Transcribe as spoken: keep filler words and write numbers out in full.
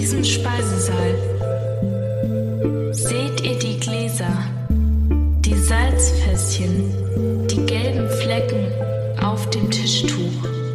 diesem Speisesaal seht ihr die Gläser, die Salzfässchen, die gelben Flecken auf dem Tischtuch.